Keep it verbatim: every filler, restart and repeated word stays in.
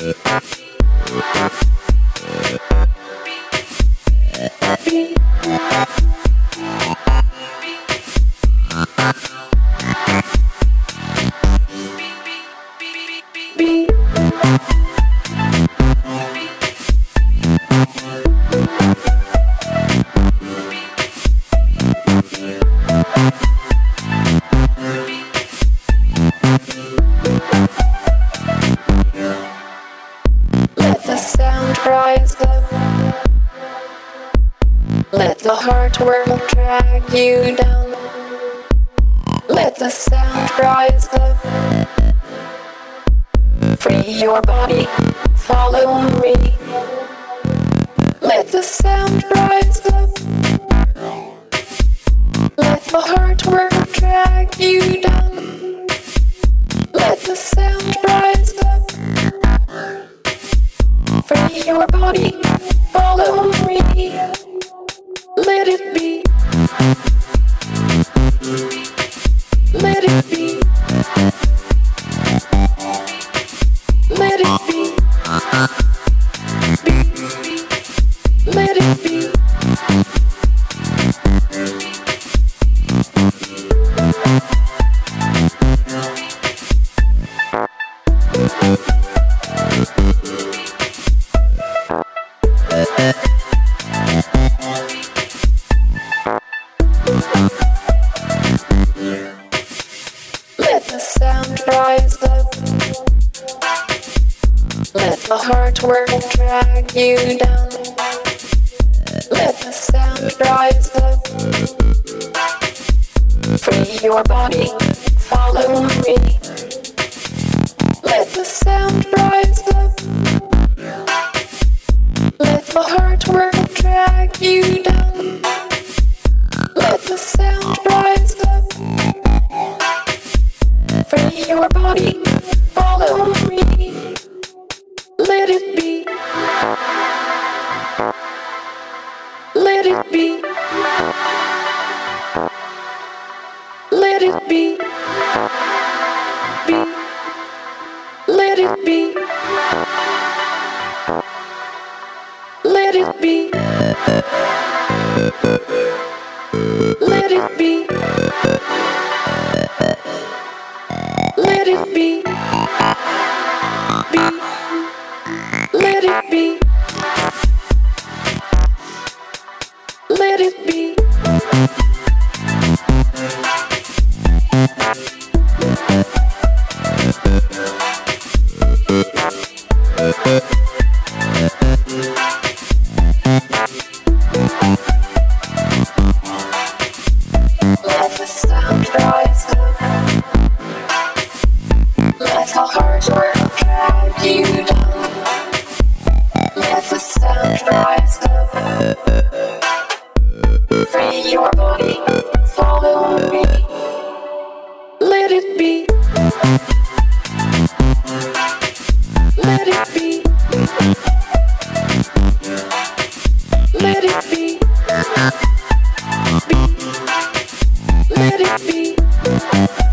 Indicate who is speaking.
Speaker 1: Let the heart world drag you down. Let the sound rise up. Free your body, follow me. Let the sound rise up. Let the heart world drag you down. Let the sound rise up. Free your body, follow me. Let it be. Let it be. Let it be. Be. Let it be. Let the sound rise up. Let the heart world drag you down. Let the sound rise up. Free your body, follow me. Let the sound rise up. Let the heart world drag you down. Let the sound rise up. Free your body, follow me. Let it be. Let it be. Let it be. Be. Let it be. Let it be. Let it be. Let it be. Be. Let it be. Let it be. Let the sound rise up. Let the heart world drag you down. Let the sound rise up. Free your body, follow me. Let it be. Let it be. Let it be. Be. Let it be.